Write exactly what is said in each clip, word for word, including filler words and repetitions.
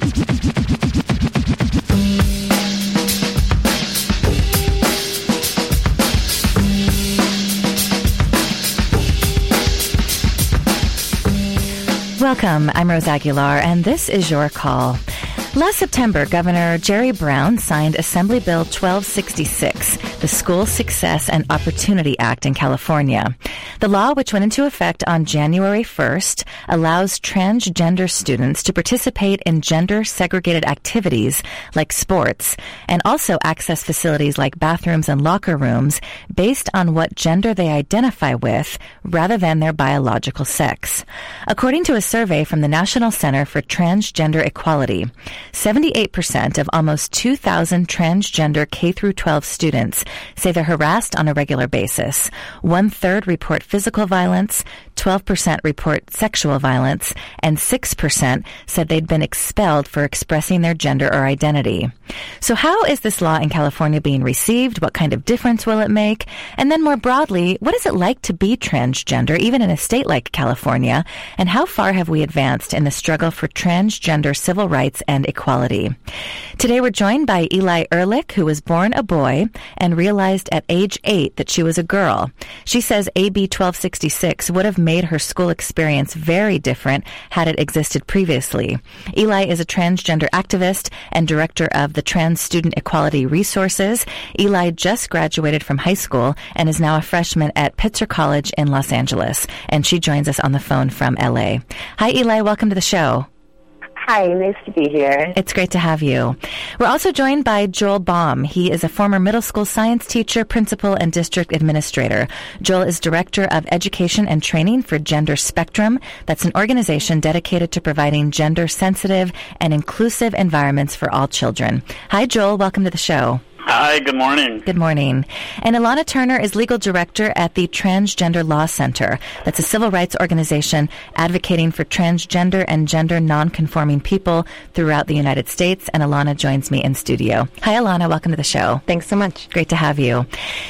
Welcome, I'm Rose Aguilar, and this is your call. Last September, Governor Jerry Brown signed Assembly Bill twelve sixty-six, the School Success and Opportunity Act in California. The law, which went into effect on January first, allows transgender students to participate in gender-segregated activities like sports and also access facilities like bathrooms and locker rooms based on what gender they identify with rather than their biological sex. According to a survey from the National Center for Transgender Equality, seventy-eight percent of almost two thousand transgender K through twelve students say they're harassed on a regular basis. One-third report physical violence, twelve percent report sexual violence, and six percent said they'd been expelled for expressing their gender or identity. So how is this law in California being received? What kind of difference will it make? And then more broadly, what is it like to be transgender, even in a state like California? And how far have we advanced in the struggle for transgender civil rights and equality? Today we're joined by Eli Ehrlich, who was born a boy and realized at age eight that she was a girl. She says A B twelve sixty-six would have made her school experience very different had it existed previously. Eli is a transgender activist and director of the Trans Student Equality Resources. Eli just graduated from high school and is now a freshman at Pitzer College in Los Angeles. And she joins us on the phone from L A. Hi, Eli. Welcome to the show. Hi, nice to be here. It's great to have you. We're also joined by Joel Baum. He is a former middle school science teacher, principal, and district administrator. Joel is director of education and training for Gender Spectrum. That's an organization dedicated to providing gender-sensitive and inclusive environments for all children. Hi, Joel. Welcome to the show. Hi, good morning. Good morning. And Ilana Turner is legal director at the Transgender Law Center. That's a civil rights organization advocating for transgender and gender nonconforming people throughout the United States. And Ilana joins me in studio. Hi, Ilana. Welcome to the show. Thanks so much. Great to have you.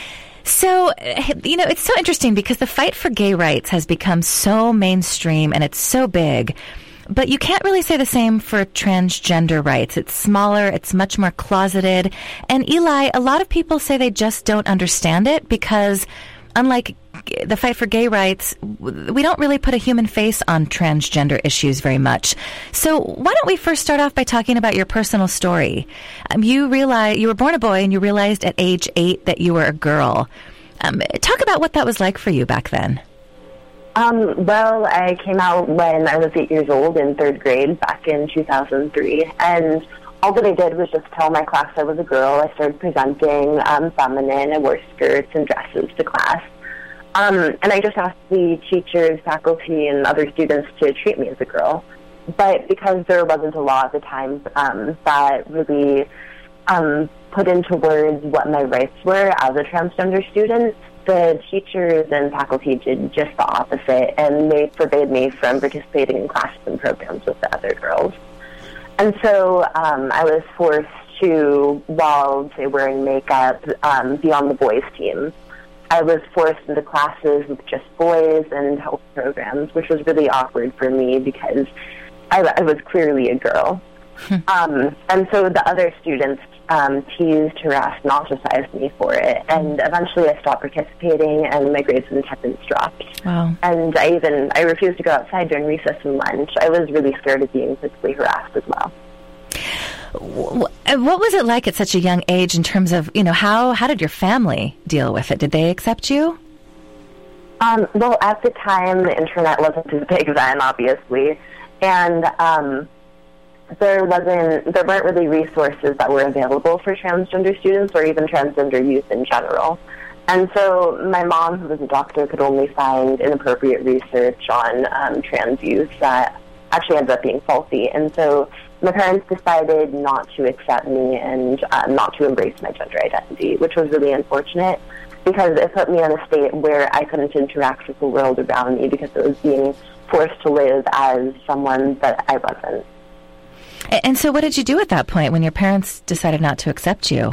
So, you know, it's so interesting because the fight for gay rights has become so mainstream and it's so big. But you can't really say the same for transgender rights. It's smaller, it's much more closeted. And Eli, a lot of people say they just don't understand it because, unlike the fight for gay rights, we don't really put a human face on transgender issues very much. So why don't we first start off by talking about your personal story? Um, you realize you were born a boy and you realized at age eight that you were a girl. Um, talk about what that was like for you back then. Um, well, I came out when I was eight years old in third grade back in two thousand three, and all that I did was just tell my class I was a girl. I started presenting um, feminine. I wore skirts and dresses to class. Um, and I just asked the teachers, faculty, and other students to treat me as a girl. But because there wasn't a law at the time um, that really um, put into words what my rights were as a transgender student, the teachers and faculty did just the opposite, and they forbade me from participating in classes and programs with the other girls. And so um, I was forced to, while, say, wearing makeup, um, be on the boys' team. I was forced into classes with just boys and health programs, which was really awkward for me because I, I was clearly a girl. um, and so the other students um, teased, harassed, and ostracized me for it. And eventually I stopped participating, and my grades and attendance dropped. Wow. And I even, I refused to go outside during recess and lunch. I was really scared of being physically harassed as well. What was it like at such a young age in terms of, you know, how, how did your family deal with it? Did they accept you? Um, well, at the time, the internet wasn't as big then, obviously. And um, there wasn't, there weren't really resources that were available for transgender students or even transgender youth in general. And so my mom, who was a doctor, could only find inappropriate research on um, trans youth that actually ended up being faulty. And so my parents decided not to accept me and uh, not to embrace my gender identity, which was really unfortunate because it put me in a state where I couldn't interact with the world around me because it was being forced to live as someone that I wasn't. And so what did you do at that point when your parents decided not to accept you?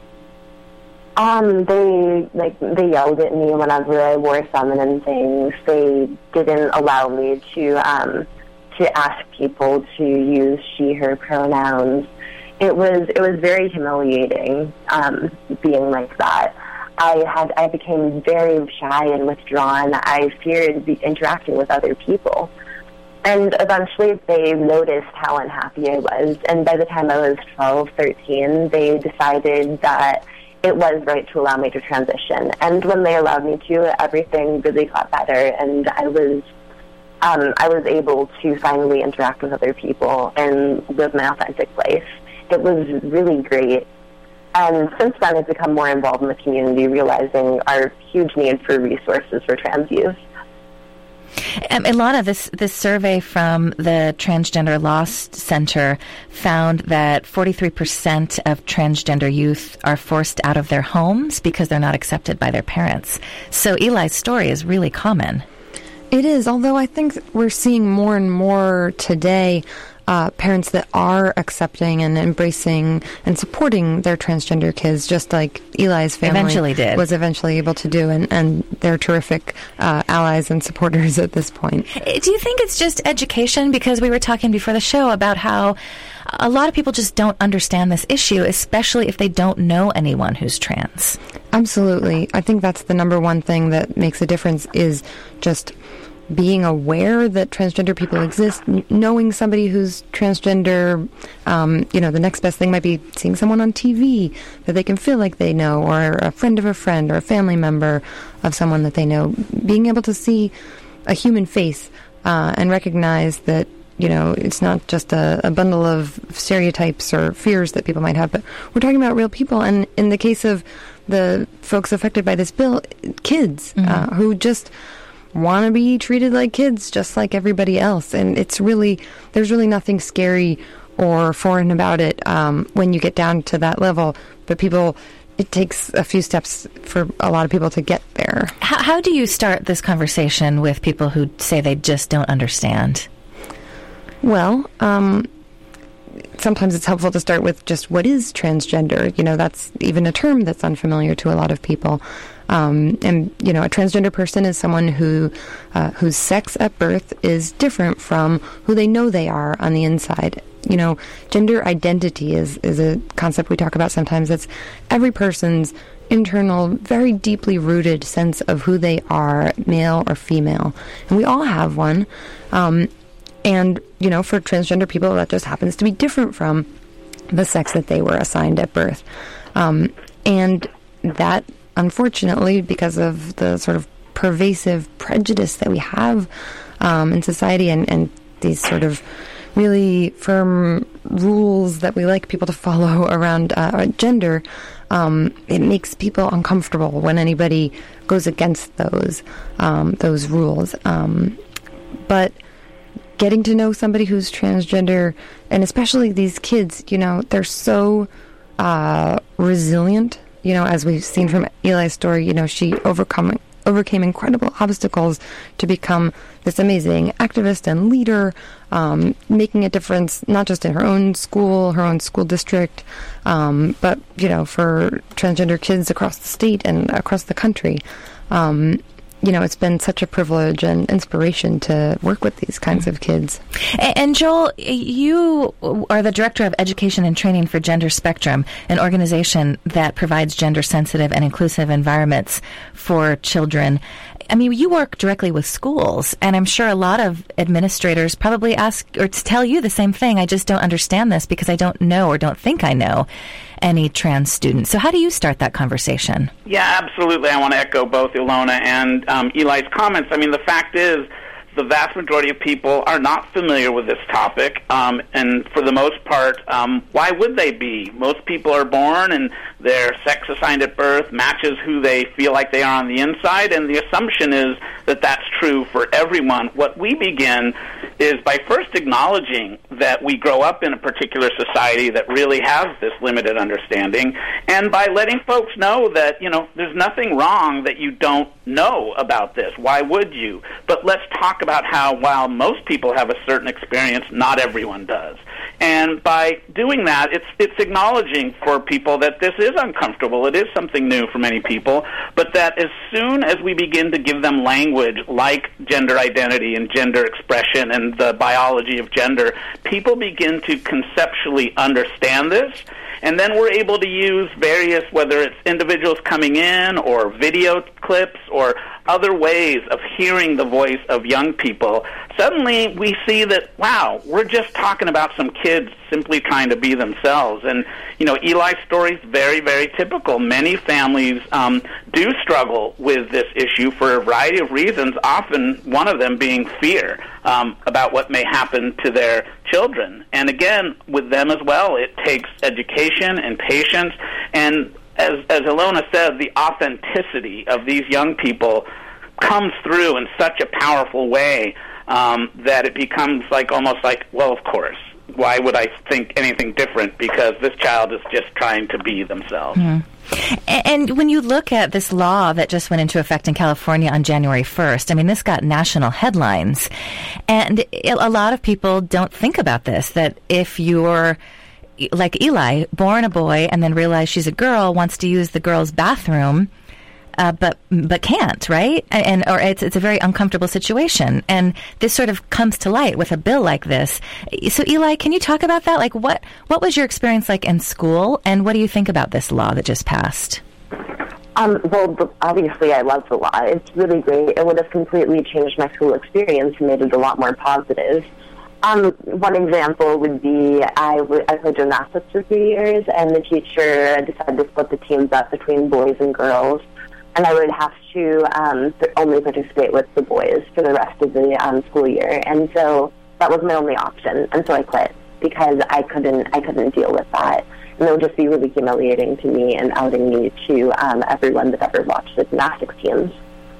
Um, they, like, they yelled at me whenever I wore feminine things. They didn't allow me to, um, to ask people to use she, her pronouns. It was it was very humiliating um, being like that. I had I became very shy and withdrawn. I feared be interacting with other people. And eventually they noticed how unhappy I was. And by the time I was twelve, thirteen, they decided that it was right to allow me to transition. And when they allowed me to, everything really got better. And I was um, I was able to finally interact with other people and live my authentic life. It was really great. And since then, I've become more involved in the community, realizing our huge need for resources for trans youth. Um, Ilana, this this survey from the Transgender Law Center found that forty-three percent of transgender youth are forced out of their homes because they're not accepted by their parents. So Eli's story is really common. It is, although I think we're seeing more and more today Uh, parents that are accepting and embracing and supporting their transgender kids, just like Eli's family eventually did. was eventually able to do, and, and they're terrific uh, allies and supporters at this point. Do you think it's just education? Because we were talking before the show about how a lot of people just don't understand this issue, especially if they don't know anyone who's trans. Absolutely. I think that's the number one thing that makes a difference, is just being aware that transgender people exist, n- knowing somebody who's transgender. Um, you know, the next best thing might be seeing someone on T V that they can feel like they know, or a friend of a friend, or a family member of someone that they know. Being able to see a human face uh, and recognize that, you know, it's not just a, a bundle of stereotypes or fears that people might have, but we're talking about real people. And in the case of the folks affected by this bill, kids mm-hmm. uh, who just want to be treated like kids, just like everybody else. And it's really, there's really nothing scary or foreign about it um, when you get down to that level. But people, it takes a few steps for a lot of people to get there. How, how do you start this conversation with people who say they just don't understand? Well, um, sometimes it's helpful to start with just what is transgender. You know, that's even a term that's unfamiliar to a lot of people. Um, and, you know, a transgender person is someone who uh, whose sex at birth is different from who they know they are on the inside. You know, gender identity is, is a concept we talk about sometimes. It's every person's internal, very deeply rooted sense of who they are, male or female. And we all have one. Um, and, you know, for transgender people, that just happens to be different from the sex that they were assigned at birth. Um, and that, unfortunately, because of the sort of pervasive prejudice that we have um, in society, and, and these sort of really firm rules that we like people to follow around uh, gender, um, it makes people uncomfortable when anybody goes against those um, those rules. Um, but getting to know somebody who's transgender, and especially these kids, you know, they're so uh, resilient. You know, as we've seen from Eli's story, you know, she overcome, overcame incredible obstacles to become this amazing activist and leader, um, making a difference not just in her own school, her own school district, um, but, you know, for transgender kids across the state and across the country. Um, you know, it's been such a privilege and inspiration to work with these kinds of kids. And Joel, you are the Director of Education and Training for Gender Spectrum, an organization that provides gender-sensitive and inclusive environments for children. I mean, you work directly with schools, and I'm sure a lot of administrators probably ask or tell you the same thing. I just don't understand this because I don't know or don't think I know any trans students. So how do you start that conversation? Yeah, absolutely. I want to echo both Ilona and um, Eli's comments. I mean, the fact is, the vast majority of people are not familiar with this topic, um, and for the most part, um, why would they be? Most people are born, and their sex assigned at birth matches who they feel like they are on the inside, and the assumption is that that's true for everyone. What we begin is by first acknowledging that we grow up in a particular society that really has this limited understanding, and by letting folks know that, you know, there's nothing wrong that you don't know about this. Why would you? But let's talk about how, while most people have a certain experience, not everyone does. And by doing that, it's it's acknowledging for people that this is uncomfortable. It is something new for many people, but that as soon as we begin to give them language like gender identity and gender expression and the biology of gender, people begin to conceptually understand this. And then we're able to use various, whether it's individuals coming in or video clips or other ways of hearing the voice of young people. Suddenly we see that, wow, we're just talking about some kids simply trying to be themselves. And, you know, Eli's story is very, very typical. Many families um, do struggle with this issue for a variety of reasons, often one of them being fear um, about what may happen to their children. And again, with them as well, it takes education and patience. And as, as Ilona said, the authenticity of these young people comes through in such a powerful way um, that it becomes like almost like, well, of course. Why would I think anything different? Because this child is just trying to be themselves. Mm-hmm. And when you look at this law that just went into effect in California on January first, I mean, this got national headlines. And a lot of people don't think about this, that if you're like Eli, born a boy and then realize she's a girl, wants to use the girl's bathroom, Uh, but but can't, right? And or it's it's a very uncomfortable situation, and this sort of comes to light with a bill like this. So, Eli, can you talk about that? Like, what what was your experience like in school, and what do you think about this law that just passed? Um, well, obviously, I love the law. It's really great. It would have completely changed my school experience and made it a lot more positive. Um, one example would be I, w- I played gymnastics for three years, and the teacher decided to split the teams up between boys and girls. And I would have to um, only participate with the boys for the rest of the um, school year, and so that was my only option. And so I quit because I couldn't, I couldn't deal with that, and it would just be really humiliating to me and outing me to um, everyone that ever watched the gymnastics teams.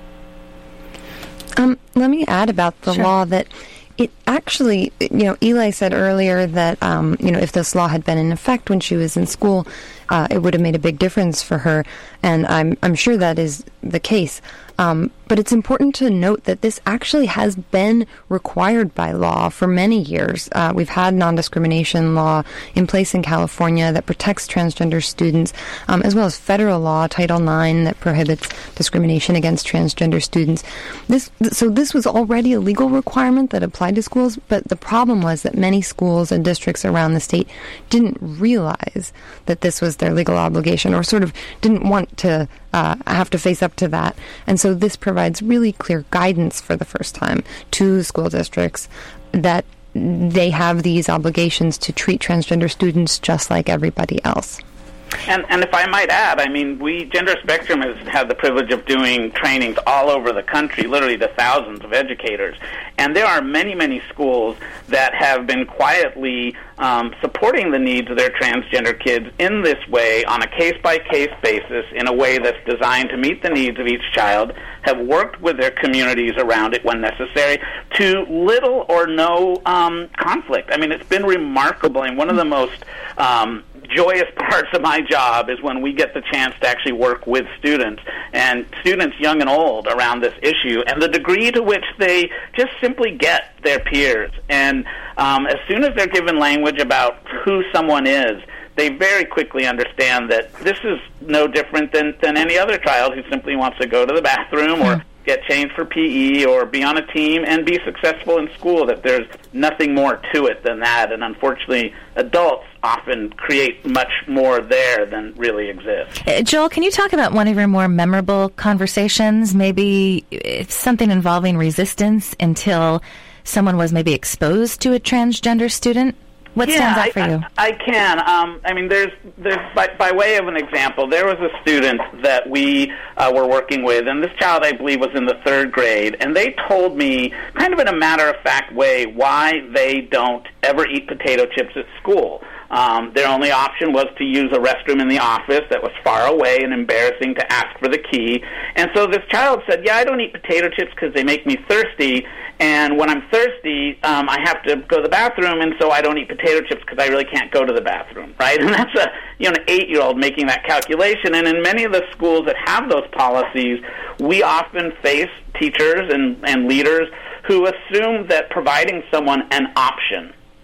Um, let me add about the Sure. law that it actually, you know, Eli said earlier that um, you know, if this law had been in effect when she was in school, uh, it would have made a big difference for her, and I'm I'm sure that is the case. Um, but it's important to note that this actually has been required by law for many years. Uh, we've had non-discrimination law in place in California that protects transgender students, um, as well as federal law, Title nine, that prohibits discrimination against transgender students. This, so this was already a legal requirement that applied to schools, but the problem was that many schools and districts around the state didn't realize that this was their legal obligation, or sort of didn't want to uh, have to face up to that. And so this provides really clear guidance for the first time to school districts that they have these obligations to treat transgender students just like everybody else. And, and if I might add, I mean, we, Gender Spectrum, has had the privilege of doing trainings all over the country, literally to thousands of educators. And there are many, many schools that have been quietly um, supporting the needs of their transgender kids in this way on a case-by-case basis, in a way that's designed to meet the needs of each child, have worked with their communities around it when necessary, to little or no um, conflict. I mean, it's been remarkable, and one of the most um, joyous parts of my job is when we get the chance to actually work with students, and students young and old, around this issue, and the degree to which they just simply get their peers. And um, as soon as they're given language about who someone is, they very quickly understand that this is no different than, than any other child who simply wants to go to the bathroom or get changed for P E or be on a team and be successful in school, that there's nothing more to it than that. And unfortunately, adults often create much more there than really exists. Uh, Joel, can you talk about one of your more memorable conversations, maybe it's something involving resistance until someone was maybe exposed to a transgender student? What yeah, stands out for I, you? I, I can. Um, I mean, there's, there's by, by way of an example, there was a student that we uh, were working with, and this child, I believe, was in the third grade, and they told me, kind of in a matter-of-fact way, why they don't ever eat potato chips at school. Um, their only option was to use a restroom in the office that was far away and embarrassing to ask for the key. And so this child said, yeah, I don't eat potato chips because they make me thirsty, and when I'm thirsty, um, I have to go to the bathroom, and so I don't eat potato chips because I really can't go to the bathroom, right? And that's a, you know, an eight-year-old making that calculation. And in many of the schools that have those policies, we often face teachers and, and leaders who assume that providing someone an option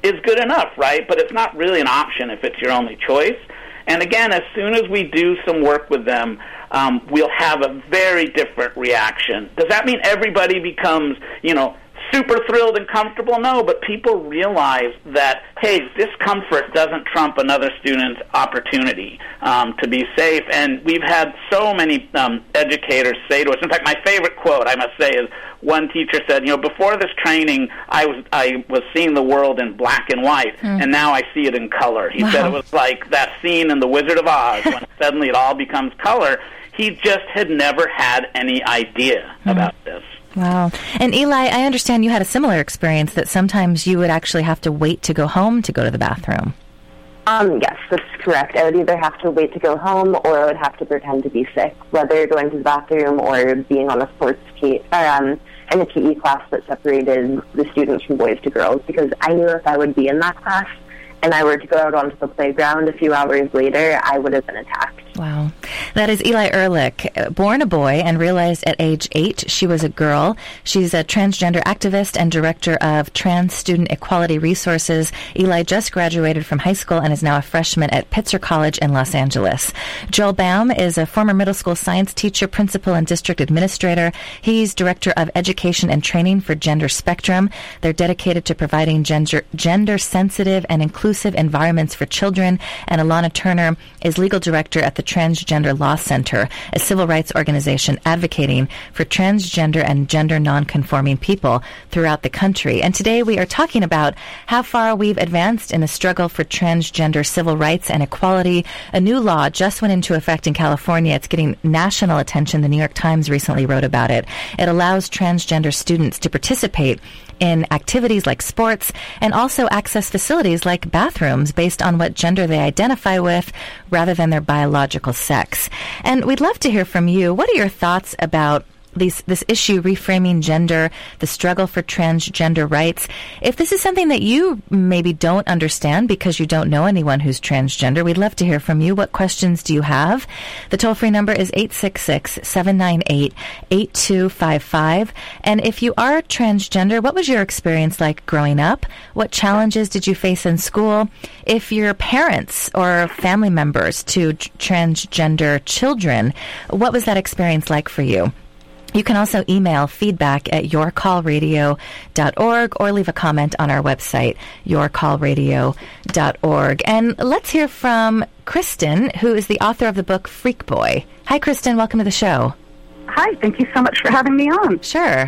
is good enough, right? But it's not really an option if it's your only choice. And again, as soon as we do some work with them, um, we'll have a very different reaction. Does that mean everybody becomes, you know, super thrilled and comfortable? No, but people realize that, hey, discomfort doesn't trump another student's opportunity um, to be safe. And we've had so many um, educators say to us, in fact, my favorite quote, I must say, is one teacher said, you know, before this training, I was I was seeing the world in black and white, mm. and now I see it in color. He wow. said it was like that scene in The Wizard of Oz when suddenly it all becomes color. He just had never had any idea mm. about this. Wow. And Eli, I understand you had a similar experience that sometimes you would actually have to wait to go home to go to the bathroom. Um, yes, that's correct. I would either have to wait to go home or I would have to pretend to be sick, whether going to the bathroom or being on a sports team, or, um, in a P E class that separated the students from boys to girls, because I knew if I would be in that class and I were to go out onto the playground a few hours later, I would have been attacked. Wow. That is Eli Ehrlich, born a boy and realized at age eight she was a girl. She's a transgender activist and director of Trans Student Equality Resources. Eli just graduated from high school and is now a freshman at Pitzer College in Los Angeles. Joel Baum is a former middle school science teacher, principal, and district administrator. He's director of education and training for Gender Spectrum. They're dedicated to providing gender, gender-sensitive and inclusive environments for children. And Alana Turner is legal director at the Transgender Law Center, a civil rights organization advocating for transgender and gender nonconforming people throughout the country. And today we are talking about how far we've advanced in the struggle for transgender civil rights and equality. A new law just went into effect in California. It's getting national attention. The New York Times recently wrote about it. It allows transgender students to participate in activities like sports and also access facilities like bathrooms based on what gender they identify with rather than their biological sex. And we'd love to hear from you. What are your thoughts about These, this issue, reframing gender, the struggle for transgender rights? If this is something that you maybe don't understand because you don't know anyone who's transgender, we'd love to hear from you. What questions do you have? The toll-free number is eight six six, seven nine eight, eight two five five. And if you are transgender, what was your experience like growing up? What challenges did you face in school? If you're parents or family members to t- transgender children, what was that experience like for you? You can also email feedback at your call radio dot org or leave a comment on our website, your call radio dot org. And let's hear from Kristen, who is the author of the book Freak Boy. Hi, Kristen. Welcome to the show. Hi. Thank you so much for having me on. Sure.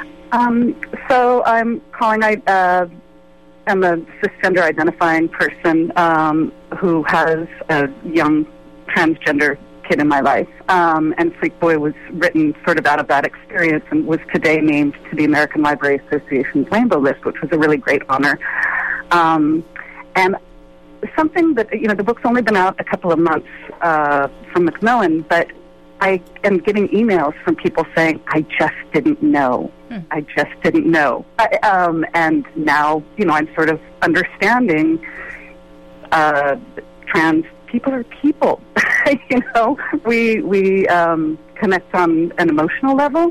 Um, so I'm calling, I, uh, I'm a cisgender identifying person um, who has a young transgender kid in my life, um, and Freak Boy was written sort of out of that experience and was today named to the American Library Association's Rainbow List, which was a really great honor. Um, and something that, you know, the book's only been out a couple of months uh, from Macmillan, but I am getting emails from people saying, I just didn't know. Hmm. I just didn't know. I, um, and now, you know, I'm sort of understanding uh, trans people are people. You know, we we um, connect on an emotional level,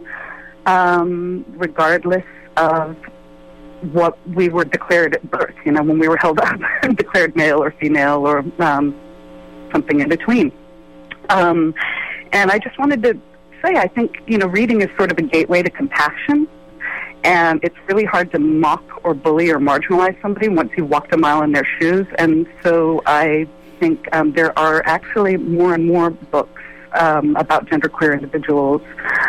um, regardless of what we were declared at birth. You know, when we were held up, declared male or female or um, something in between. Um, and I just wanted to say, I think, you know, reading is sort of a gateway to compassion. And it's really hard to mock or bully or marginalize somebody once you've walked a mile in their shoes. And so I think um, there are actually more and more books um, about genderqueer individuals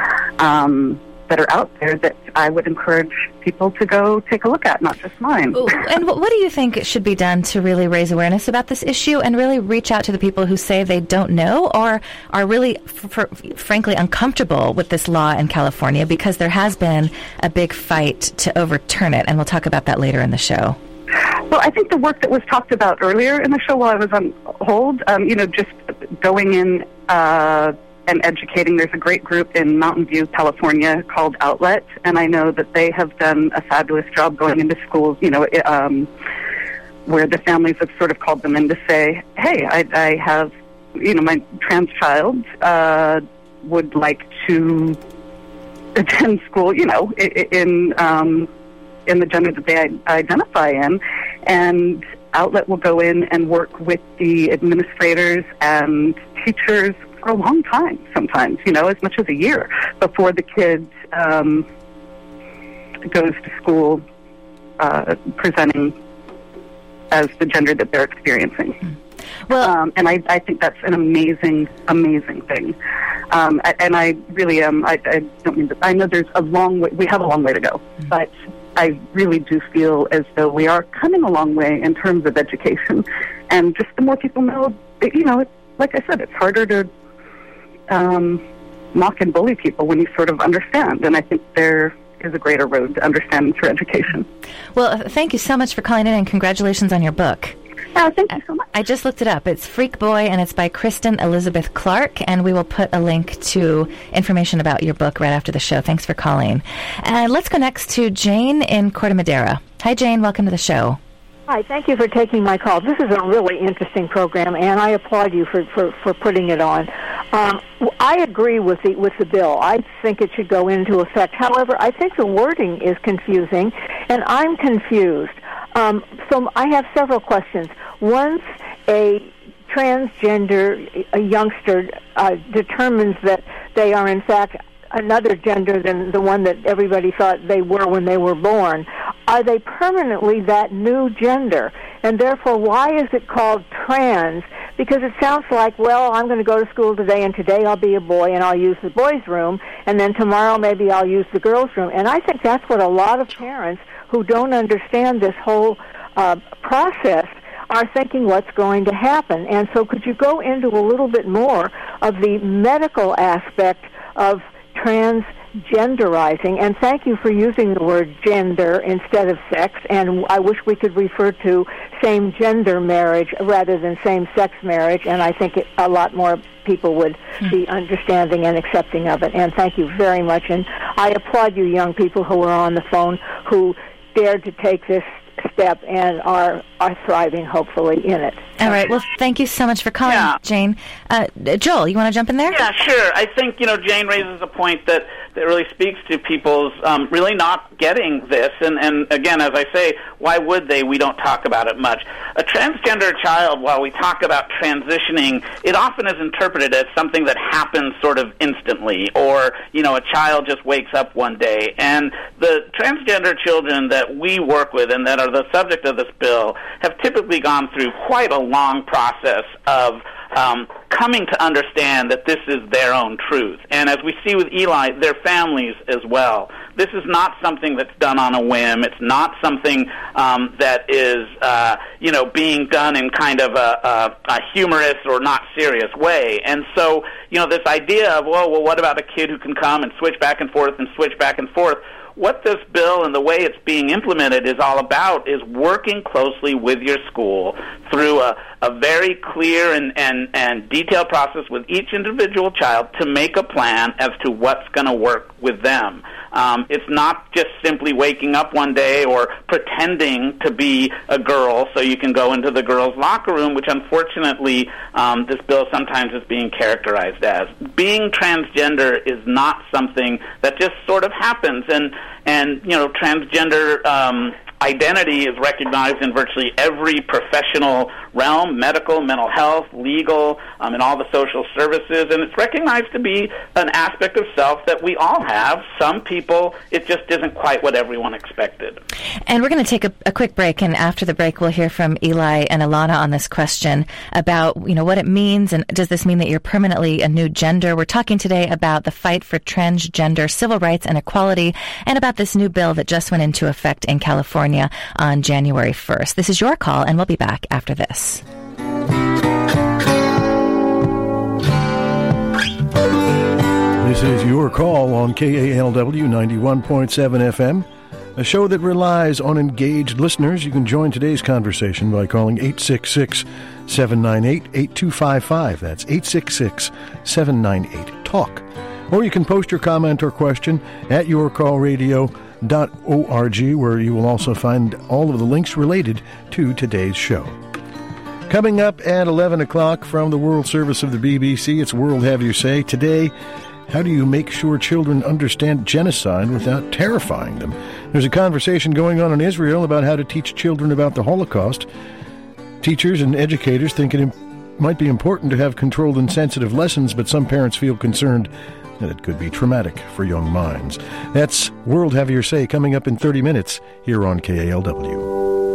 um, that are out there that I would encourage people to go take a look at, not just mine. And what do you think should be done to really raise awareness about this issue and really reach out to the people who say they don't know or are really, f- f- frankly, uncomfortable with this law in California, because there has been a big fight to overturn it, and we'll talk about that later in the show. Well, I think the work that was talked about earlier in the show while I was on hold, um, you know, just going in uh, and educating. There's a great group in Mountain View, California called Outlet, and I know that they have done a fabulous job going into schools, you know, um, where the families have sort of called them in to say, hey, I, I have, you know, my trans child uh, would like to attend school, you know, in... um, in the gender that they identify in, and Outlet will go in and work with the administrators and teachers for a long time, sometimes, you know, as much as a year before the kid um, goes to school uh, presenting as the gender that they're experiencing. Well, um, and I, I think that's an amazing, amazing thing. Um, and I really am, I, I don't mean to, I know there's a long way, we have a long way to go, mm-hmm. but I really do feel as though we are coming a long way in terms of education. And just the more people know, you know, it, like I said, it's harder to um, mock and bully people when you sort of understand. And I think there is a greater road to understanding through education. Well, thank you so much for calling in, and congratulations on your book. Oh, thank you so much. I just looked it up. It's Freak Boy, and it's by Kristen Elizabeth Clark, and we will put a link to information about your book right after the show. Thanks for calling. And let's go next to Jane in Corte Madera. Hi, Jane. Welcome to the show. Hi, thank you for taking my call. This is a really interesting program, and I applaud you for, for, for putting it on. Um, I agree with the with the bill. I think it should go into effect. However, I think the wording is confusing, and I'm confused. Um, so I have several questions. Once a transgender a youngster uh, determines that they are in fact another gender than the one that everybody thought they were when they were born, are they permanently that new gender? And therefore, why is it called trans? Because it sounds like, well, I'm going to go to school today, and today I'll be a boy, and I'll use the boys' room, and then tomorrow maybe I'll use the girls' room. And I think that's what a lot of parents who don't understand this whole uh, process are thinking what's going to happen. And so could you go into a little bit more of the medical aspect of transgenderizing? And thank you for using the word gender instead of sex, and I wish we could refer to same-gender marriage rather than same-sex marriage, and I think it, a lot more people would be understanding and accepting of it. And thank you very much, and I applaud you young people who are on the phone who dared to take this step and are are thriving, hopefully, in it. All right. Well, thank you so much for calling, yeah. Jane. Uh, Joel, you want to jump in there? Yeah, sure. I think, you know, Jane raises a point that, that really speaks to people's um, really not getting this. And, and, again, as I say, why would they? We don't talk about it much. A transgender child, while we talk about transitioning, it often is interpreted as something that happens sort of instantly, or, you know, a child just wakes up one day. And the transgender children that we work with and that are the subject of this bill have typically gone through quite a long process of um, coming to understand that this is their own truth. And as we see with Eli, their families as well. This is not something that's done on a whim. It's not something um, that is, uh, you know, being done in kind of a, a, a humorous or not serious way. And so, you know, this idea of, well, well, what about a kid who can come and switch back and forth and switch back and forth? What this bill and the way it's being implemented is all about is working closely with your school through a, a very clear and, and, and detailed process with each individual child to make a plan as to what's going to work with them. Um, it's not just simply waking up one day or pretending to be a girl so you can go into the girls' locker room, which unfortunately um, this bill sometimes is being characterized as. Being transgender is not something that just sort of happens, and, and you know, transgender um, identity is recognized in virtually every professional realm, medical, mental health, legal, um, and all the social services, and it's recognized to be an aspect of self that we all have. Some people, it just isn't quite what everyone expected. And we're going to take a, a quick break, and after the break we'll hear from Eli and Ilana on this question about, you know, what it means, and does this mean that you're permanently a new gender? We're talking today about the fight for transgender civil rights and equality, and about this new bill that just went into effect in California on January first. This is Your Call, and we'll be back after this. This is Your Call on K A L W ninety-one point seven F M, a show that relies on engaged listeners. You can join today's conversation by calling eight six six, seven nine eight, eight two five five. That's eight six six, seven nine eight, TALK. Or you can post your comment or question at your call radio dot org, where you will also find all of the links related to today's show. Coming up at eleven o'clock from the World Service of the B B C, it's World Have You Say. Today, How do you make sure children understand genocide without terrifying them? There's a conversation going on in Israel about how to teach children about the Holocaust. Teachers and educators think it might be important to have controlled and sensitive lessons, but some parents feel concerned that it could be traumatic for young minds. That's World Have Your Say coming up in thirty minutes here on K A L W.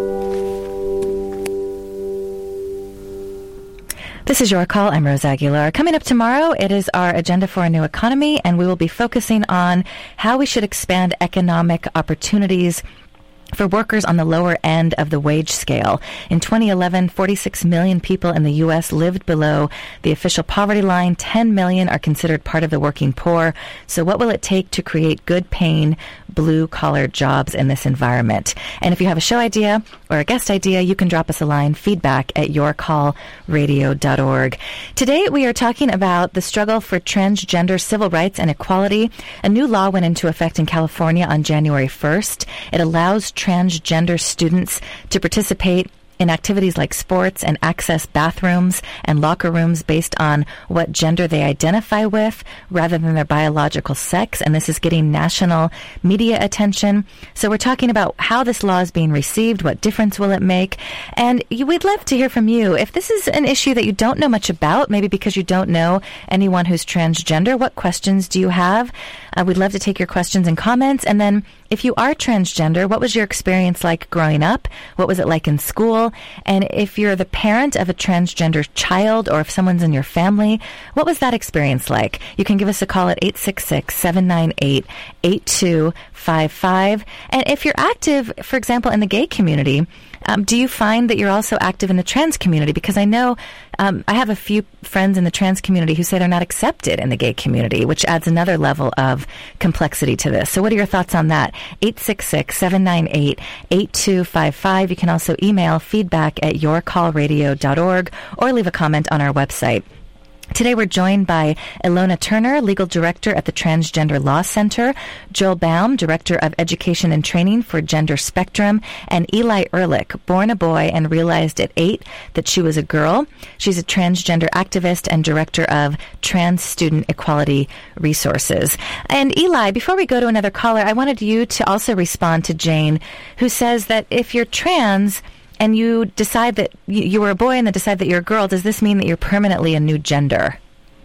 This is Your Call. I'm Rose Aguilar. Coming up tomorrow, it is our Agenda for a New Economy, and we will be focusing on how we should expand economic opportunities for workers on the lower end of the wage scale. In twenty eleven, forty-six million people in the U S lived below the official poverty line. ten million are considered part of the working poor. So what will it take to create good-paying, blue-collar jobs in this environment? And if you have a show idea or a guest idea, you can drop us a line, feedback at your call radio dot org. Today, we are talking about the struggle for transgender civil rights and equality. A new law went into effect in California on January first. It allows transgender students to participate in activities like sports and access bathrooms and locker rooms based on what gender they identify with rather than their biological sex. And this is getting national media attention. So we're talking about how this law is being received, what difference will it make? And we'd love to hear from you. If this is an issue that you don't know much about, maybe because you don't know anyone who's transgender, what questions do you have? Uh, we'd love to take your questions and comments. And then if you are transgender, what was your experience like growing up? What was it like in school? And if you're the parent of a transgender child, or if someone's in your family, what was that experience like? You can give us a call at eight six six, seven nine eight, eight two five five. And if you're active, for example, in the gay community, Um, do you find that you're also active in the trans community? Because I know um, I have a few friends in the trans community who say they're not accepted in the gay community, which adds another level of complexity to this. So what are your thoughts on that? eight six six, seven nine eight, eight two five five. You can also email feedback at your call radio dot org or leave a comment on our website. Today we're joined by Ilona Turner, Legal Director at the Transgender Law Center, Joel Baum, Director of Education and Training for Gender Spectrum, and Eli Ehrlich, born a boy and realized at eight that she was a girl. She's a transgender activist and Director of Trans Student Equality Resources. And Eli, before we go to another caller, I wanted you to also respond to Jane, who says that if you're trans and you decide that you, you were a boy and then decide that you're a girl, does this mean that you're permanently a new gender?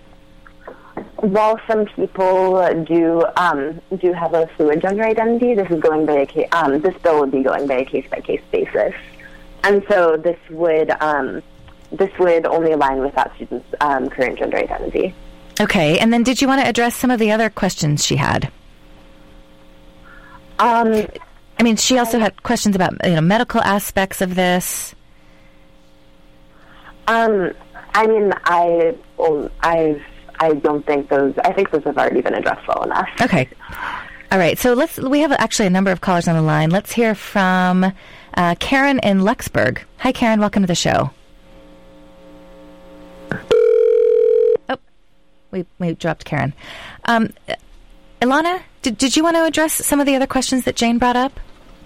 While some people do um, do have a fluid gender identity, this is going by a ca- um, this bill would be going by a case by case basis, and so this would um, this would only align with that student's um, current gender identity. Okay, and then did you want to address some of the other questions she had? Um. I mean, she also had questions about, you know, medical aspects of this. Um, I mean, I, well, I've, I don't think those. I think those have already been addressed well enough. Okay, all right. So let's. We have actually a number of callers on the line. Let's hear from uh, Karen in Luxburg. Hi, Karen. Welcome to the show. Oh, we we dropped Karen. Um, Ilana, did did you want to address some of the other questions that Jane brought up?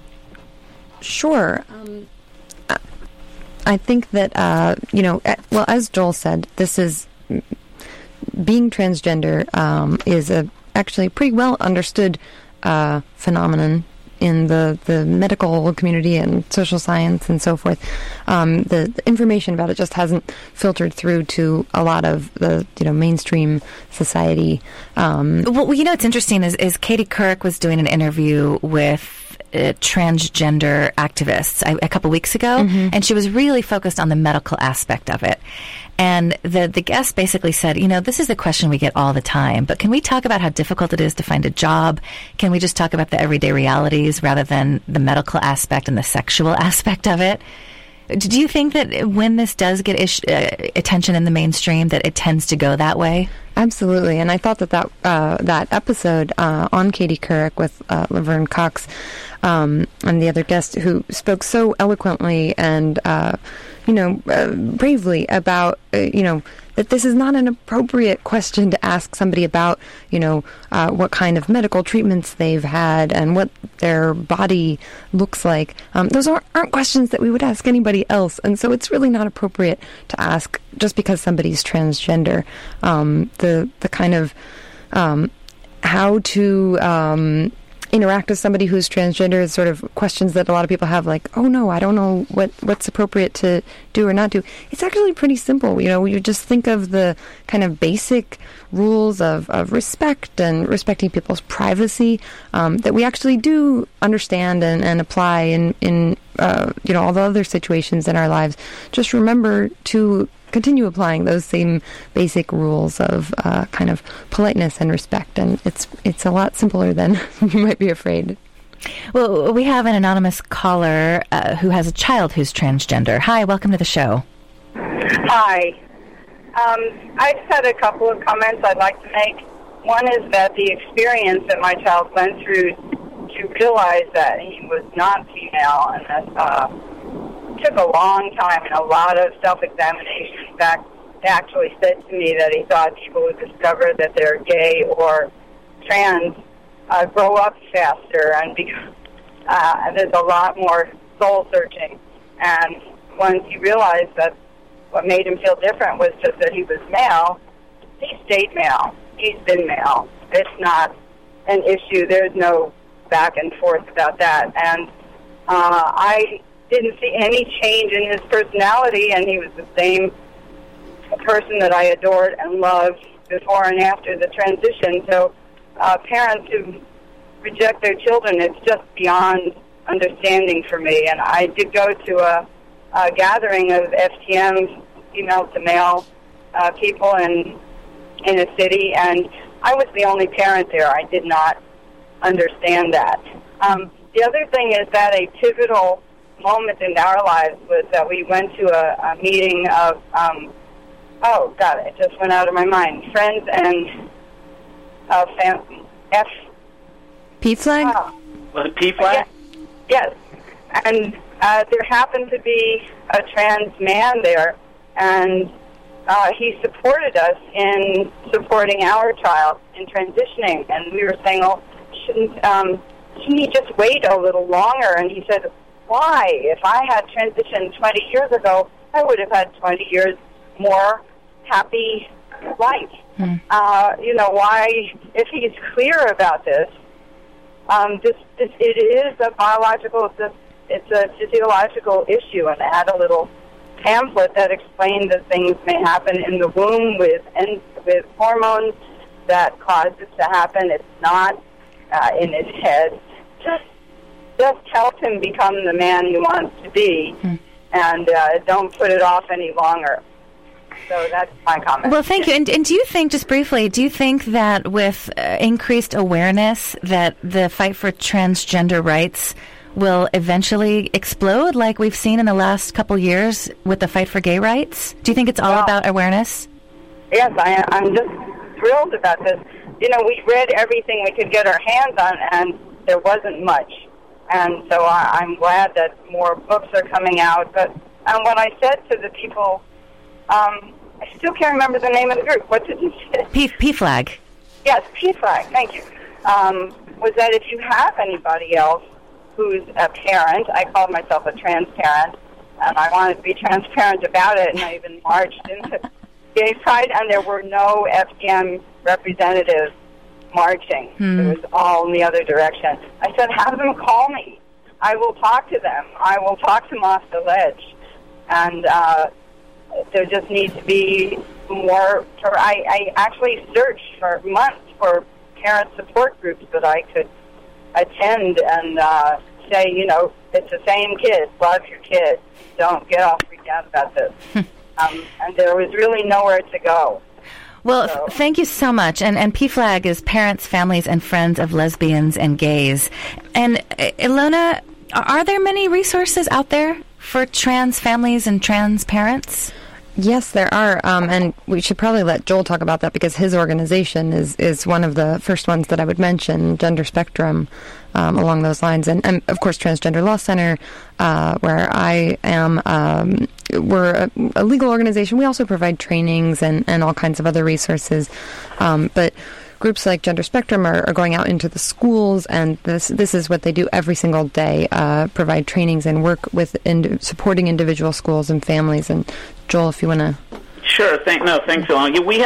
Sure. Um, I think that, uh, you know, well, as Joel said, this is, being transgender um, is a actually pretty well understood uh, phenomenon in the, the medical community and social science and so forth. Um, the, the information about it just hasn't filtered through to a lot of the, you know, mainstream society. Um, well, you know, what's interesting is, is Katie Couric was doing an interview with Uh, transgender activists I, a couple weeks ago, mm-hmm. and she was really focused on the medical aspect of it. And the the guest basically said, you know, this is a question we get all the time, but can we talk about how difficult it is to find a job? Can we just talk about the everyday realities rather than the medical aspect and the sexual aspect of it? Do you think that when this does get ish, uh, attention in the mainstream, that it tends to go that way? Absolutely, and I thought that that, uh, that episode uh, on Katie Couric with uh, Laverne Cox um, and the other guest who spoke so eloquently and, uh, you know, uh, bravely about, uh, you know, that this is not an appropriate question to ask somebody about, you know, uh, what kind of medical treatments they've had and what their body looks like. Um, those aren't, aren't questions that we would ask anybody else, and so it's really not appropriate to ask just because somebody's transgender. Um, the the kind of um, how to um, interact with somebody who's transgender is sort of questions that a lot of people have, like, oh no, I don't know what, what's appropriate to do or not do. It's actually pretty simple. You know, you just think of the kind of basic rules of, of respect and respecting people's privacy um, that we actually do understand and, and apply in, in uh, you know, all the other situations in our lives. Just remember to continue applying those same basic rules of uh, kind of politeness and respect, and it's it's a lot simpler than you might be afraid. Well, we have an anonymous caller uh, who has a child who's transgender. Hi, welcome to the show. Hi. Um, I just had a couple of comments I'd like to make. One is that the experience that my child went through to realize that he was not female, and that uh, took a long time and a lot of self-examination. In fact, he actually said to me that he thought people would discover that they're gay or trans uh, grow up faster, and because uh, there's a lot more soul-searching. And once he realized that what made him feel different was just that he was male, he stayed male. He's been male. It's not an issue. There's no back and forth about that. And uh, I didn't see any change in his personality, and he was the same person that I adored and loved before and after the transition. So uh, parents who reject their children, it's just beyond understanding for me. And I did go to a, a gathering of F T M, female to male uh, people in, in a city, and I was the only parent there. I did not understand that. Um, the other thing is that a pivotal moment in our lives was that we went to a, a meeting of, um, oh, God, it just went out of my mind, Friends and uh, fam- F... P-Flag? Uh, Was it P-Flag? Yes. yes. And uh, there happened to be a trans man there, and uh, he supported us in supporting our child in transitioning. And we were saying, oh, shouldn't, um, shouldn't he just wait a little longer? And he said, why? If I had transitioned twenty years ago, I would have had twenty years more happy life. Hmm. Uh, you know, why, if he's clear about this, um, this, this it is a biological, it's a, it's a physiological issue, and I had a little pamphlet that explained that things may happen in the womb with and with hormones that cause it to happen. It's not uh, in his head. Just just help him become the man he wants to be, hmm. and uh, don't put it off any longer. So that's my comment. Well, thank you. And, and do you think, just briefly, do you think that with uh, increased awareness that the fight for transgender rights will eventually explode like we've seen in the last couple years with the fight for gay rights? Do you think it's all well, about awareness? Yes, I, I'm just thrilled about this. You know, we read everything we could get our hands on, and there wasn't much. And so I, I'm glad that more books are coming out. But and what I said to the people, um, I still can't remember the name of the group. What did you say? P- P-Flag. Yes, P-Flag, thank you. Um, was that if you have anybody else who's a parent, I called myself a trans parent, and I wanted to be transparent about it, and I even marched into Gay Pride, and there were no F T M representatives marching. Hmm. It was all in the other direction. I said, have them call me. I will talk to them. I will talk them off the ledge. And uh, there just needs to be more. For, I, I actually searched for months for parent support groups that I could attend and uh, say, you know, it's the same kid. Love your kid. Don't get all freaked out about this. um, and there was really nowhere to go. Well, so. f- thank you so much. And, and P-Flag is Parents, Families, and Friends of Lesbians and Gays. And uh, Ilona, are there many resources out there for trans families and trans parents? Yes, there are, um, and we should probably let Joel talk about that because his organization is, is one of the first ones that I would mention, Gender Spectrum, um, along those lines. And, and, of course, Transgender Law Center, uh, where I am, um, we're a, a legal organization. We also provide trainings and, and all kinds of other resources. Um, but groups like Gender Spectrum are, are going out into the schools, and this this is what they do every single day, uh, provide trainings and work with ind- supporting individual schools and families. And Joel, if you want to... Sure. Thank, no, thanks, Ilona. We have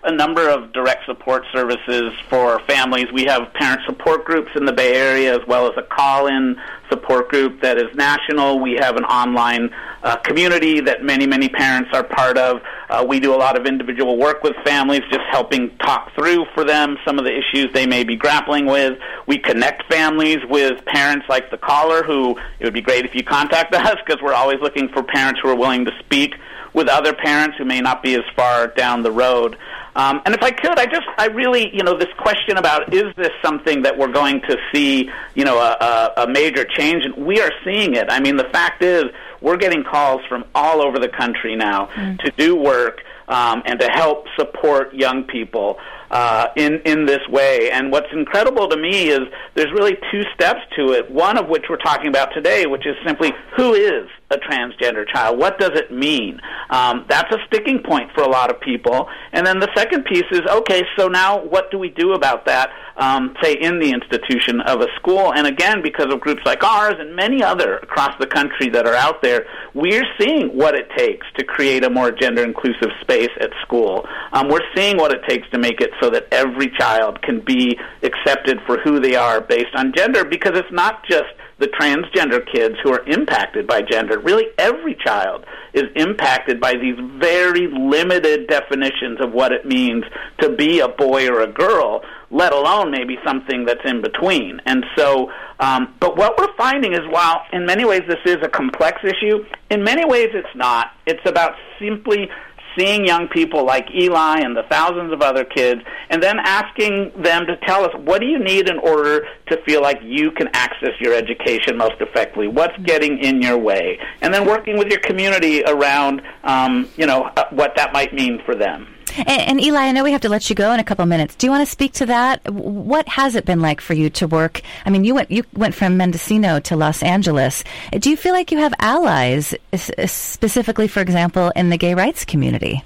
a number of direct support services for families. We have parent support groups in the Bay Area, as well as a call-in support group that is national. We have an online uh, community that many, many parents are part of. Uh, we do a lot of individual work with families, just helping talk through for them some of the issues they may be grappling with. We connect families with parents like the caller, who it would be great if you contact us, because we're always looking for parents who are willing to speak with other parents who may not be as far down the road. Um, and if I could, I just, I really, you know, this question about, is this something that we're going to see, you know, a, a, a major change? And we are seeing it. I mean, the fact is, we're getting calls from all over the country now mm. to do work um, and to help support young people uh, in, in this way. And what's incredible to me is there's really two steps to it, one of which we're talking about today, which is simply, who is a transgender child? What does it mean? Um, that's a sticking point for a lot of people. And then the second piece is, okay, so now what do we do about that, um, say, in the institution of a school? And again, because of groups like ours and many other across the country that are out there, we're seeing what it takes to create a more gender-inclusive space at school. Um, we're seeing what it takes to make it so that every child can be accepted for who they are based on gender, because it's not just the transgender kids who are impacted by gender. Really, every child is impacted by these very limited definitions of what it means to be a boy or a girl, let alone maybe something that's in between. And so, um, but what we're finding is, while in many ways this is a complex issue, in many ways it's not. It's about simply seeing young people like Eli and the thousands of other kids, and then asking them to tell us, what do you need in order to feel like you can access your education most effectively? What's getting in your way? And then working with your community around, um, you know, uh, what that might mean for them. And, and Eli, I know we have to let you go in a couple minutes. Do you want to speak to that? What has it been like for you to work? I mean, you went you went from Mendocino to Los Angeles. Do you feel like you have allies, specifically, for example, in the gay rights community?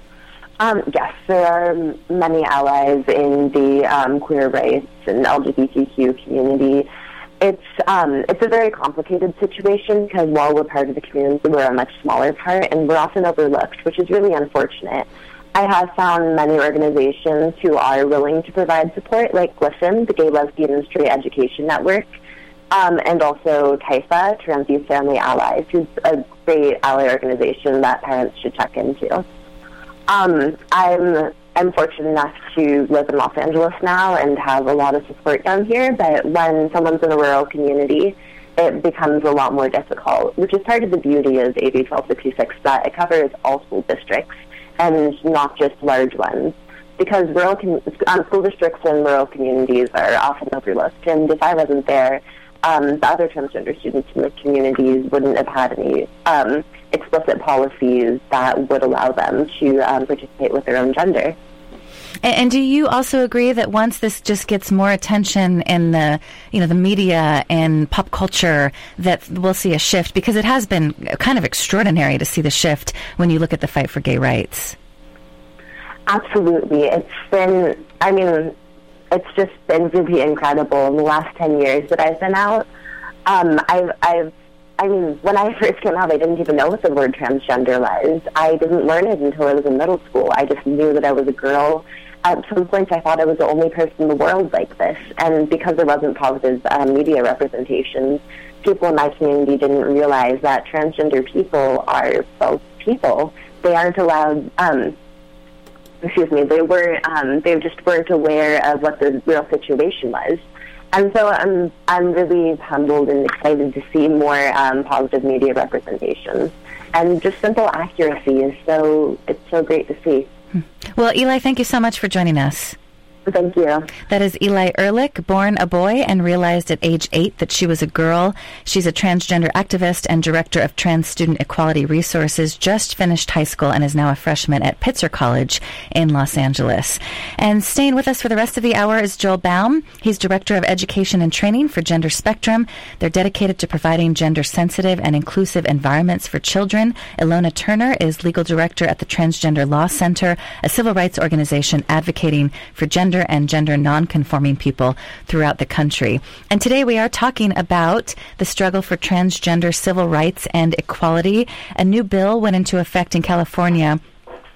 Um, yes, there are many allies in the um, queer rights and L G B T Q community. It's um, it's a very complicated situation, because while we're part of the community, we're a much smaller part, and we're often overlooked, which is really unfortunate. I have found many organizations who are willing to provide support, like GLSEN, the Gay, Lesbian, and Straight Education Network, um, and also TIFA, Trans Youth Family Allies, who's a great ally organization that parents should check into. Um, I'm, I'm fortunate enough to live in Los Angeles now and have a lot of support down here, but when someone's in a rural community, it becomes a lot more difficult, which is part of the beauty of A B twelve sixty-six, that it covers all school districts and not just large ones, because rural com- um, school districts in rural communities are often overlooked. And if I wasn't there, um, the other transgender students in the communities wouldn't have had any um, explicit policies that would allow them to um, participate with their own gender. And, and do you also agree that once this just gets more attention in the, you know, the media and pop culture, that we'll see a shift? Because it has been kind of extraordinary to see the shift when you look at the fight for gay rights. Absolutely. It's been, I mean, it's just been really incredible in the last ten years that I've been out. Um, I've, I've, I mean, when I first came out, I didn't even know what the word transgender was. I didn't learn it until I was in middle school. I just knew that I was a girl. At some point, I thought I was the only person in the world like this. And because there wasn't positive uh, media representation, people in my community didn't realize that transgender people are both people. They aren't allowed, um, excuse me, they were, um, they just weren't aware of what the real situation was. And so I'm I'm really humbled and excited to see more um, positive media representation. And just simple accuracy is so, it's so great to see. Well, Eli, thank you so much for joining us. Thank you. That is Eli Ehrlich, born a boy and realized at age eight that she was a girl. She's a transgender activist and director of Trans Student Equality Resources, just finished high school and is now a freshman at Pitzer College in Los Angeles. And staying with us for the rest of the hour is Joel Baum. He's director of education and training for Gender Spectrum. They're dedicated to providing gender-sensitive and inclusive environments for children. Ilona Turner is legal director at the Transgender Law Center, a civil rights organization advocating for gender and gender non-conforming people throughout the country. And today we are talking about the struggle for transgender civil rights and equality. A new bill went into effect in California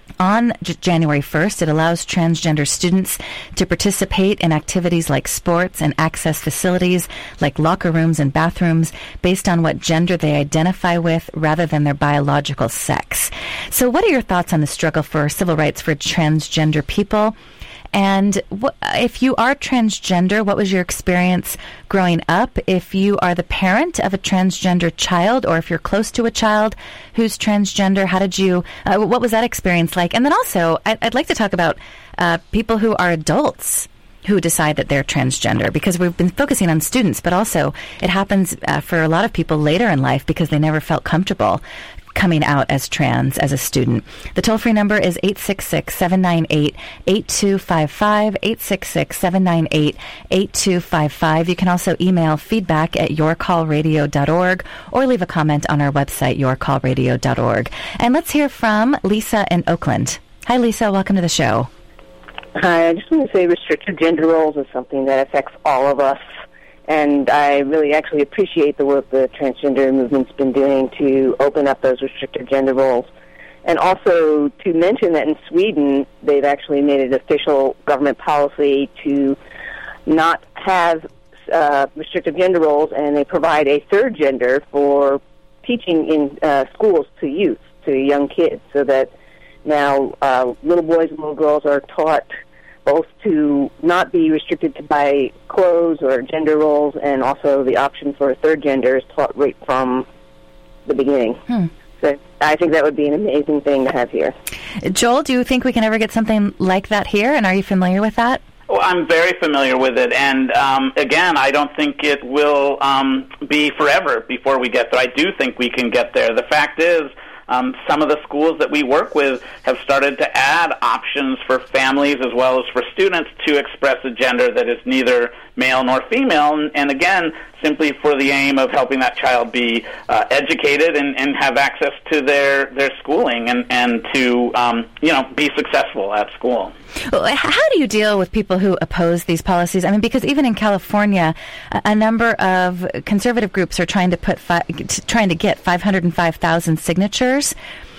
On J- January first, it allows transgender students to participate in activities like sports and access facilities like locker rooms and bathrooms based on what gender they identify with rather than their biological sex. So what are your thoughts on the struggle for civil rights for transgender people? And wh- if you are transgender, what was your experience growing up? If you are the parent of a transgender child, or if you're close to a child who's transgender, how did you, uh, what was that experience like? And then also, I'd, I'd like to talk about uh, people who are adults who decide that they're transgender, because we've been focusing on students, but also it happens uh, for a lot of people later in life because they never felt comfortable coming out as trans as a student. The toll-free number is eight six six, seven nine eight, eight two five five, eight six six, seven nine eight, eight two five five. You can also email feedback at your call radio dot org or leave a comment on our website, your call radio dot org. And let's hear from Lisa in Oakland. Hi, Lisa. Welcome to the show. Hi. I just want to say restricted gender roles is something that affects all of us. And I really actually appreciate the work the transgender movement's been doing to open up those restricted gender roles. And also to mention that in Sweden, they've actually made it official government policy to not have uh, restricted gender roles, and they provide a third gender for teaching in uh, schools to youth, to young kids, so that now uh, little boys and little girls are taught both to not be restricted to by clothes or gender roles, and also the option for a third gender is taught right from the beginning. Hmm. So I think that would be an amazing thing to have here. Joel, do you think we can ever get something like that here, and are you familiar with that? Well, I'm very familiar with it, and um, again, I don't think it will um, be forever before we get there. I do think we can get there. The fact is, Um, some of the schools that we work with have started to add options for families as well as for students to express a gender that is neither male nor female, and, and again, simply for the aim of helping that child be uh, educated and, and have access to their, their schooling and, and to, um, you know, be successful at school. How do you deal with people who oppose these policies? I mean, because even in California, a, a number of conservative groups are trying to put fi- trying to get five hundred five thousand signatures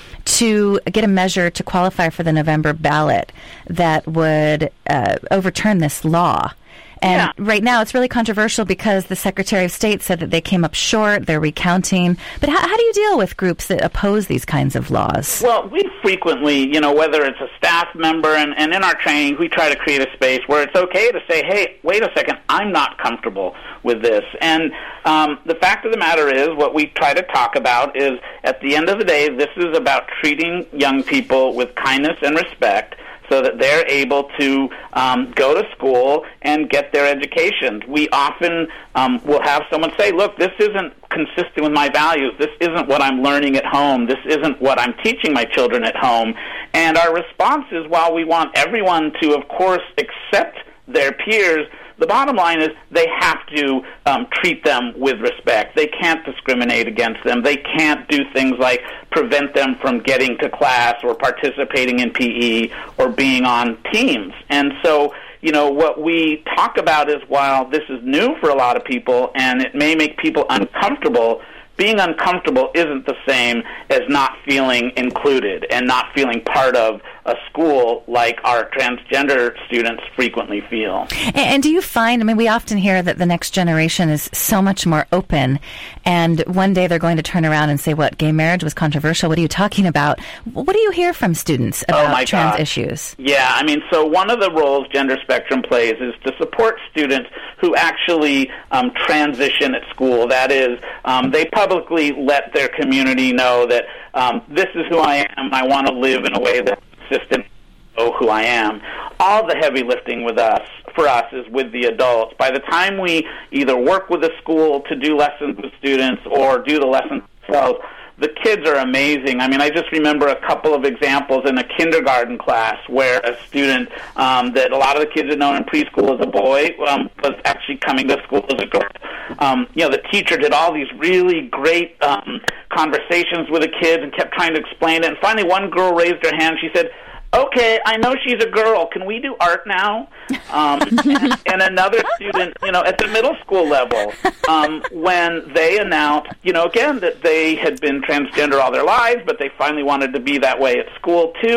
to get a measure to qualify for the November ballot that would uh, overturn this law. And yeah. Right now, it's really controversial because the Secretary of State said that they came up short. They're recounting. But how, how do you deal with groups that oppose these kinds of laws? Well, we frequently, you know, whether it's a staff member, and, and in our training, we try to create a space where it's okay to say, hey, wait a second, I'm not comfortable with this. And um, the fact of the matter is, what we try to talk about is, at the end of the day, this is about treating young people with kindness and respect, so that they're able to um, go to school and get their education. We often um, will have someone say, look, this isn't consistent with my values. This isn't what I'm learning at home. This isn't what I'm teaching my children at home. And our response is, while we want everyone to, of course, accept their peers, the bottom line is they have to um, treat them with respect. They can't discriminate against them. They can't do things like prevent them from getting to class or participating in P E or being on teams. And so, you know, what we talk about is, while this is new for a lot of people and it may make people uncomfortable, being uncomfortable isn't the same as not feeling included and not feeling part of a school like our transgender students frequently feel. And, and do you find, I mean, we often hear that the next generation is so much more open, and one day they're going to turn around and say, what, gay marriage was controversial? What are you talking about? What do you hear from students about oh my trans God. issues? Yeah, I mean, so one of the roles Gender Spectrum plays is to support students who actually um, transition at school. That is, um, they publicly let their community know that um, this is who I am. I want to live in a way that's consistent with who I am. All the heavy lifting with us, for us, is with the adults. By the time we either work with the school to do lessons with students or do the lessons themselves, the kids are amazing. I mean, I just remember a couple of examples in a kindergarten class where a student um, that a lot of the kids had known in preschool as a boy um, was actually coming to school as a girl. Um, you know, the teacher did all these really great um, conversations with the kids and kept trying to explain it. And finally, one girl raised her hand. She said, okay, I know she's a girl. Can we do art now? Um, and, and another student, you know, at the middle school level, um, when they announced, you know, again, that they had been transgender all their lives, but they finally wanted to be that way at school too,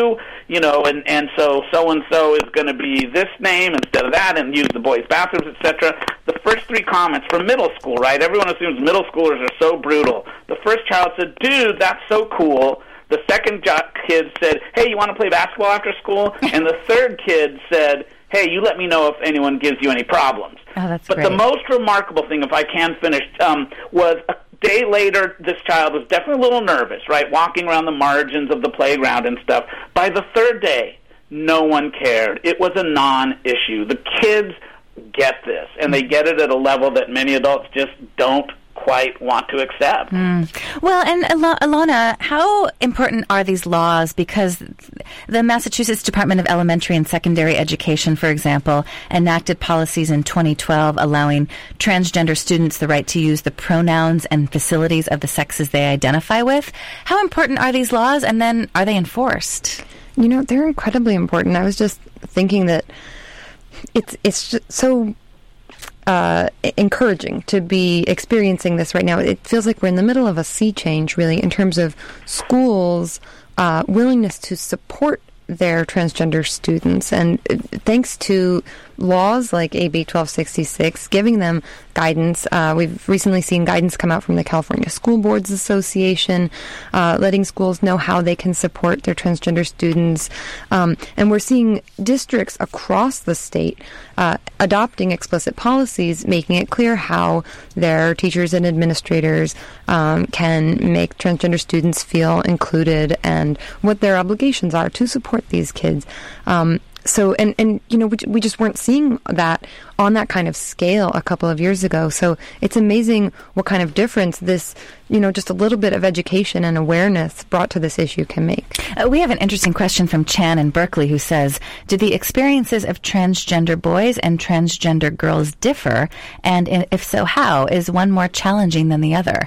you know, and, and so so-and-so is going to be this name instead of that and use the boys' bathrooms, et cetera. The first three comments from middle school, right? Everyone assumes middle schoolers are so brutal. The first child said, dude, that's so cool. The second jo- kid said, hey, you want to play basketball after school? And the third kid said, hey, you let me know if anyone gives you any problems. Oh, that's but great. The most remarkable thing, if I can finish, um, was a day later, this child was definitely a little nervous, right, walking around the margins of the playground and stuff. By the third day, no one cared. It was a non-issue. The kids get this, and they get it at a level that many adults just don't quite want to accept. Mm. Well, and Al- Ilona, how important are these laws? Because the Massachusetts Department of Elementary and Secondary Education, for example, enacted policies in twenty twelve allowing transgender students the right to use the pronouns and facilities of the sexes they identify with. How important are these laws, and then are they enforced? You know, they're incredibly important. I was just thinking that it's it's just so Uh, encouraging to be experiencing this right now. It feels like we're in the middle of a sea change, really, in terms of schools' uh, willingness to support their transgender students. And uh, thanks to laws like A B twelve sixty-six, giving them guidance. Uh, we've recently seen guidance come out from the California School Boards Association, uh, letting schools know how they can support their transgender students. Um, and we're seeing districts across the state uh, adopting explicit policies, making it clear how their teachers and administrators um, can make transgender students feel included and what their obligations are to support these kids. Um, So, and, and you know, we, we just weren't seeing that on that kind of scale a couple of years ago. So it's amazing what kind of difference this, you know, just a little bit of education and awareness brought to this issue can make. Uh, we have an interesting question from Chan in Berkeley who says, do the experiences of transgender boys and transgender girls differ? And if so, how? Is one more challenging than the other?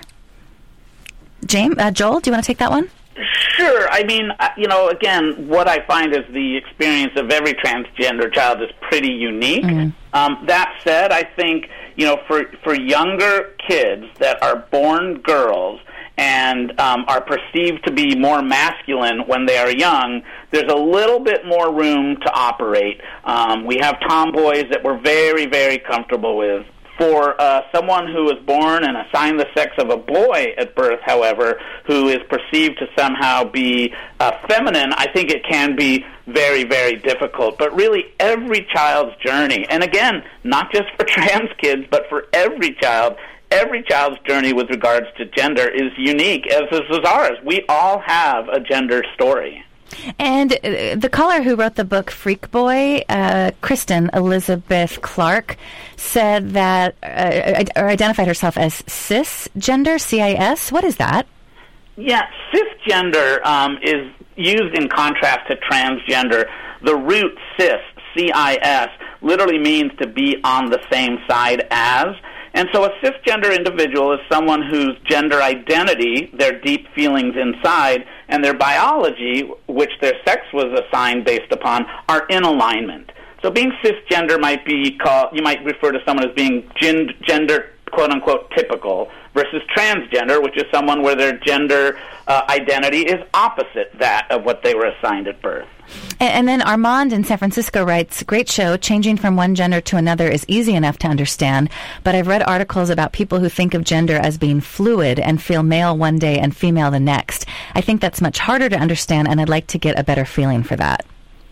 James, uh, Joel, do you want to take that one? Sure. I mean, uh, you know, again, what I find is the experience of every transgender child is pretty unique. Mm-hmm. Um, that said, I think, you know, for, for younger kids that are born girls and um, are perceived to be more masculine when they are young, there's a little bit more room to operate. Um, we have tomboys that we're very, very comfortable with. For uh, someone who was born and assigned the sex of a boy at birth, however, who is perceived to somehow be uh, feminine, I think it can be very, very difficult. But really, every child's journey, and again, not just for trans kids, but for every child, every child's journey with regards to gender is unique, as is ours. We all have a gender story. And uh, the caller who wrote the book Freak Boy, uh, Kristen Elizabeth Clark, said that, uh, or identified herself as cisgender, C I S. What is that? Yeah, cisgender um, is used in contrast to transgender. The root cis, C I S, literally means to be on the same side as. And so a cisgender individual is someone whose gender identity, their deep feelings inside, and their biology, which their sex was assigned based upon, are in alignment. So being cisgender might be called, you might refer to someone as being gen- gender, quote-unquote, typical, versus transgender, which is someone where their gender uh, identity is opposite that of what they were assigned at birth. And then Armand in San Francisco writes, great show. Changing from one gender to another is easy enough to understand, but I've read articles about people who think of gender as being fluid and feel male one day and female the next. I think that's much harder to understand, and I'd like to get a better feeling for that.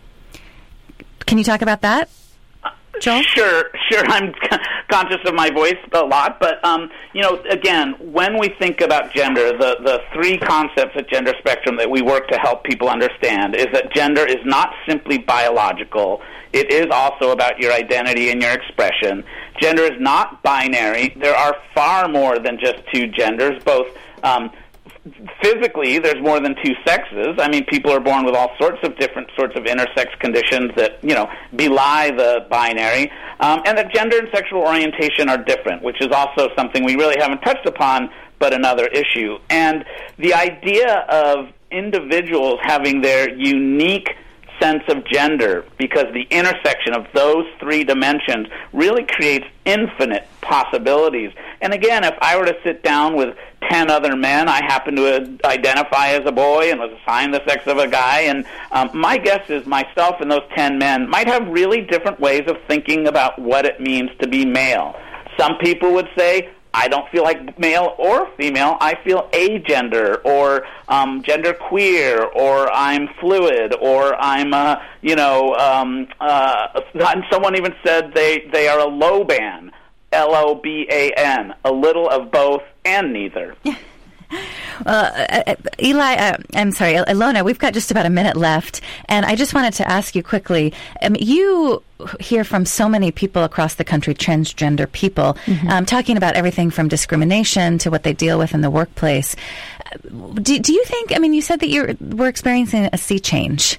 Can you talk about that, Joel? Sure, sure. I'm conscious of my voice a lot, but, um, you know, again, when we think about gender, the, the three concepts at Gender Spectrum that we work to help people understand is that gender is not simply biological. It is also about your identity and your expression. Gender is not binary. There are far more than just two genders, both um, physically, there's more than two sexes. I mean, people are born with all sorts of different sorts of intersex conditions that, you know, belie the binary. Um, and that gender and sexual orientation are different, which is also something we really haven't touched upon, but another issue. And the idea of individuals having their unique sense of gender, because the intersection of those three dimensions really creates infinite possibilities. And again, if I were to sit down with ten other men, I happen to identify as a boy and was assigned the sex of a guy, and um, my guess is myself and those ten men might have really different ways of thinking about what it means to be male. Some people would say, I don't feel like male or female, I feel agender, or um, gender queer, or I'm fluid, or I'm, uh, you know, um, uh, someone even said they, they are a Loban, L O B A N, a little of both and neither. Uh, uh, Eli, uh, I'm sorry, Ilona, we've got just about a minute left, and I just wanted to ask you quickly, um, you hear from so many people across the country, transgender people, mm-hmm. um, talking about everything from discrimination to what they deal with in the workplace. Do, do you think, I mean, you said that you're, we're experiencing a sea change.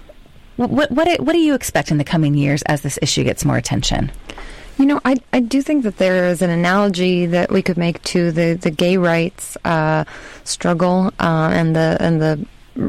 What, what, what do you expect in the coming years as this issue gets more attention? You know, I I do think that there is an analogy that we could make to the, the gay rights uh, struggle uh, and the and the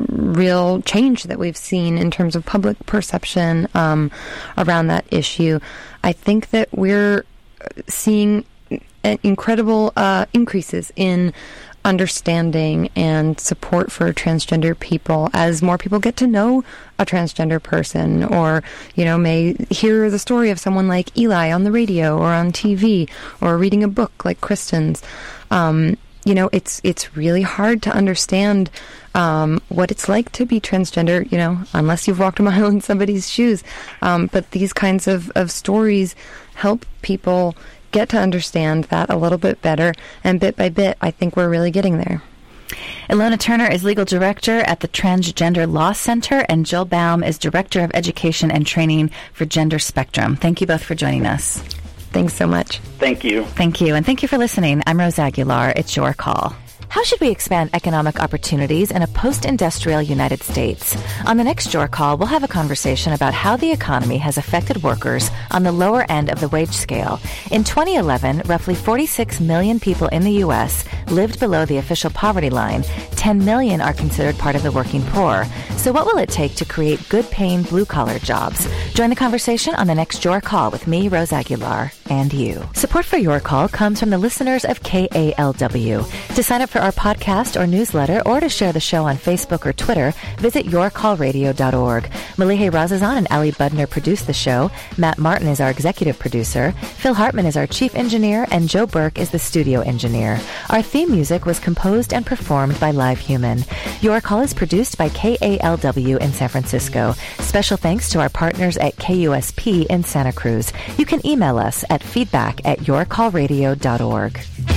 real change that we've seen in terms of public perception um, around that issue. I think that we're seeing incredible uh, increases in understanding and support for transgender people as more people get to know a transgender person, or, you know, may hear the story of someone like Eli on the radio or on T V, or reading a book like Kristen's. Um, you know, it's it's really hard to understand um, what it's like to be transgender, you know, unless you've walked a mile in somebody's shoes. Um, but these kinds of, of stories help people get to understand that a little bit better, and bit by bit, I think we're really getting there. Ilona Turner is Legal Director at the Transgender Law Center, and Jill Baum is Director of Education and Training for Gender Spectrum. Thank you both for joining us. Thanks so much. Thank you. Thank you, and thank you for listening. I'm Rose Aguilar. It's your call. How should we expand economic opportunities in a post-industrial United States? On the next Your Call, we'll have a conversation about how the economy has affected workers on the lower end of the wage scale. In twenty eleven, roughly forty-six million people in the U S lived below the official poverty line. ten million are considered part of the working poor. So what will it take to create good-paying blue-collar jobs? Join the conversation on the next Your Call with me, Rose Aguilar, and you. Support for Your Call comes from the listeners of K A L W. To sign up for our podcast or newsletter, or to share the show on Facebook or Twitter, visit your call radio dot org. Malihe Razazan and Ali Budner produce the show. Matt Martin is our executive producer. Phil Hartman is our chief engineer, and Joe Burke is the studio engineer. Our theme music was composed and performed by Live Human. Your Call is produced by K A L W in San Francisco. Special thanks to our partners at K U S P in Santa Cruz. You can email us at feedback at your call radio dot org.